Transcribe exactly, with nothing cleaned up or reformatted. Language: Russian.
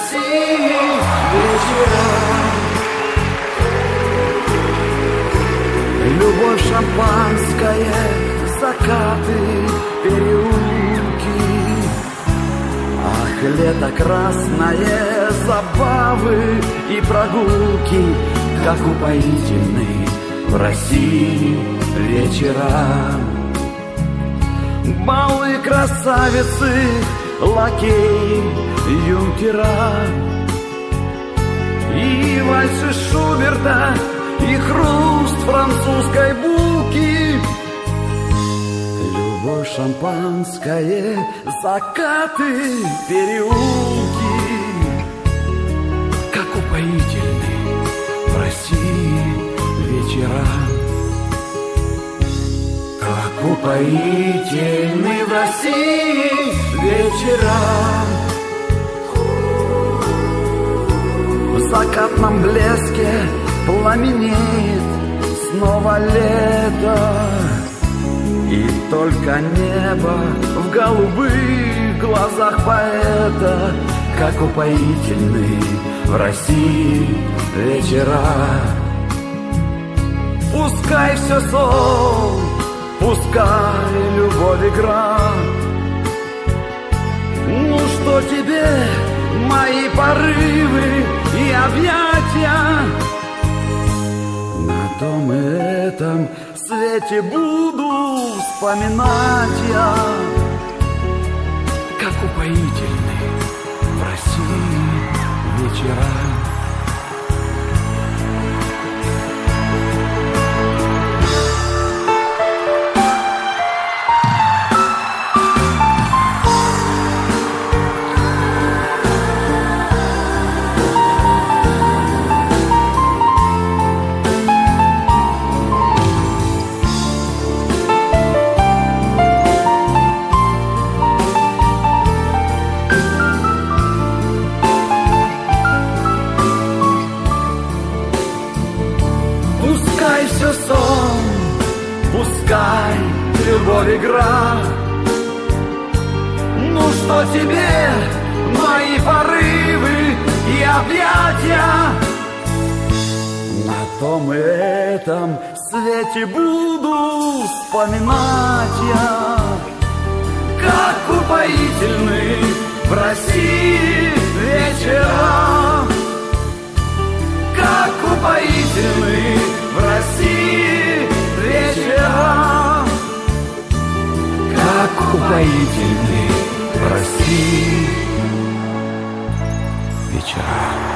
России вечера. Любовь, шампанское, закаты, переулки. Ах, лето красное, забавы и прогулки, как упоительны в России вечера. Балы, красавицы, лакеи, юнкера, и вальсы Шуберта, и хруст французской булки. Любовь, шампанское, закаты, переулки, как упоительны в России вечера. Как упоительны в России вечера. В закатном блеске пламенеет снова лето, и только небо в голубых глазах поэта. Как упоительны в России вечера. Пускай все сон, пускай любовь игра. Ну что тебе мои порывы и объятия? На том и этом свете буду вспоминать я. Как упоительны в России вечера. Пускай все сон, пускай любовь игра. Ну что тебе мои порывы и объятия? На том и этом свете буду вспоминать я. Как упоительны в России вечера. Как упоительны в России вечера. Как упоительны в России вечера.